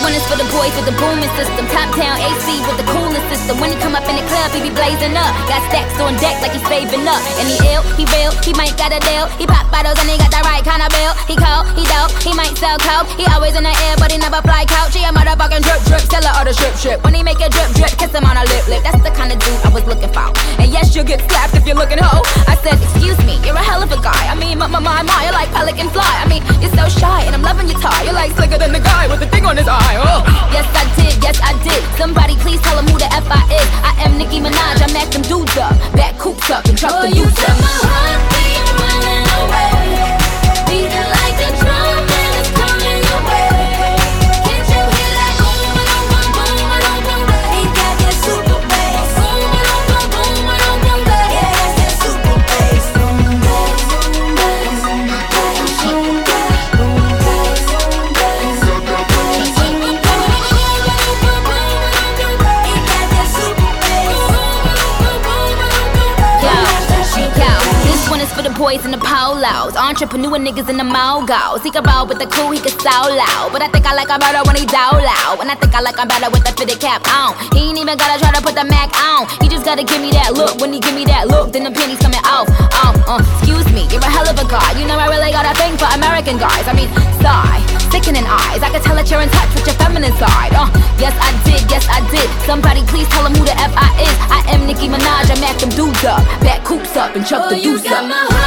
one is for the boys with the booming system. Top down AC with the cooling system. When he come up in the club, he be blazing up. Got stacks on deck like he's saving up. And he ill, he real, he might got a deal. He pop bottles and he got the right kind of bill. He cold, he dope, he might sell coke. He always in the air, but he never fly couch. He a motherfucking drip drip, seller or the strip. When he make a drip drip, kiss him on a lip. That's the kind of dude I was looking for. And yes, you'll get slapped if you're looking hoe. I said, excuse me, you're a hell of a guy. I mean, my, you're like pelican fly. I mean, you're so shy and I'm loving your tie. You're like slicker than the guy with the thing on his eye. Oh. Yes, I did. Somebody please tell him who the F I is. I am Nicki Minaj, I mack them dudes up. Back coops up and truck the youth up. My heart beat running away. Beating like a drum and it's coming your way. Can't you hear that boom, boom, boom, boom, boom, boom? He got that super bass. Boom, boom, boom, boom, boom, boom, boom. Yeah, that's that super bass. Boom, bass, boom, bass, boom, bass. She got boom, bass, boom, bass, boom, bass. Boom, boom, boom, boom, boom, boom, boom. He got that super bass. Boom, boom, boom, boom, boom, boom. Yo, this one is for the boys in the polos. Entrepreneur niggas in the mogos. He can roll with the cool, he can sound loud. But I think I like him better when he down loud. And I think I like him better with the fitted cap on. He ain't even gotta try to put the Mac on. He just gotta give me that look. When he give me that look, then the pennies coming off. Excuse me, you're a hell of a guy. You know I really got a thing for American guys. I mean, sigh, sickening eyes. I can tell that you're in touch with your feminine side. Yes I did. Somebody please tell him who the F I is. I am Nicki Minaj, I mack them dudes up. Back coops up and chuck the deuce You got up. my heart